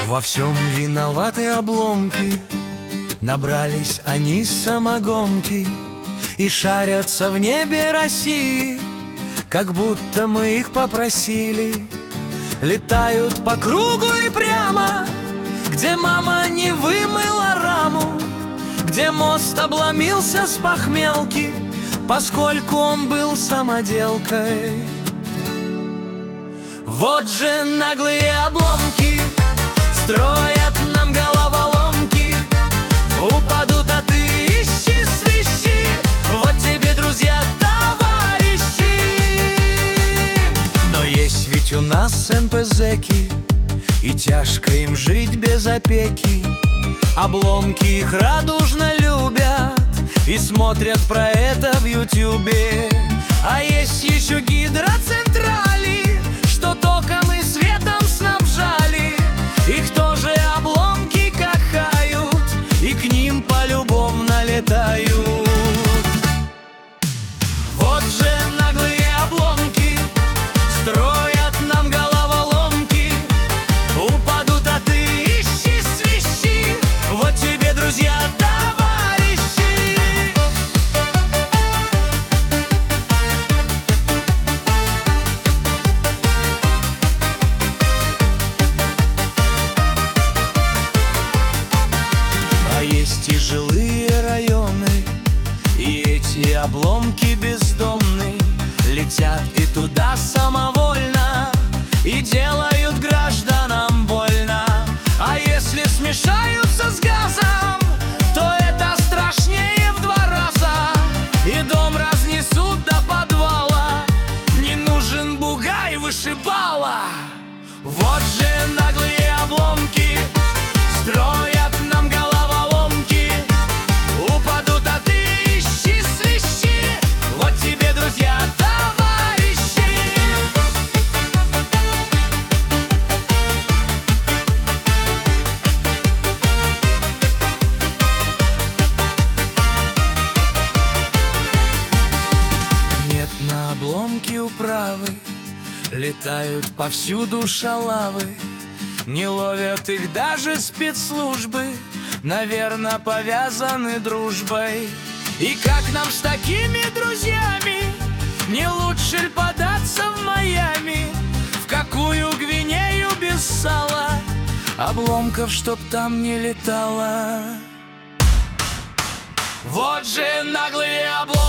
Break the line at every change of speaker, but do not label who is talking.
Во всем виноваты обломки, набрались они самогонки и шарятся в небе России, как будто мы их попросили. Летают по кругу и прямо, где мама не вымыла раму, где мост обломился с похмелки, поскольку он был самоделкой. Вот же наглые обломки строят нам головоломки. Упадут, а ты ищи, свищи, вот тебе, друзья, товарищи. Но есть ведь у нас НПЗки, и тяжко им жить без опеки. Обломки их радужно любят и смотрят про это в Ютубе. А есть еще гидроцентрали, что током и светом снабжали. Их тоже обломки кахают, и к ним полюбовно летают. Вот же наглые обломки строят нам головоломки. Упадут, а ты ищи, свищи, вот тебе, друзья, товарищи. А есть и жилые районы, и эти обломки бездомные летят и туда самовольно, и делают гражданам больно. А если смешаются с газом, то это страшнее в 2 раза, и дом разнесут до подвала. Не нужен бугай, вышибала. Вот же наглые обломки строят нам головоломки. Упадут, а ты ищи, свищи, вот тебе, друзья, товарищи. Нет на обломке управы, летают повсюду шалавы. Не ловят их даже спецслужбы, наверное, повязаны дружбой. И как нам с такими друзьями? Не лучше ли податься в Майами, в какую Гвинею без сала, обломков, чтоб там не летало. Вот же наглые обломки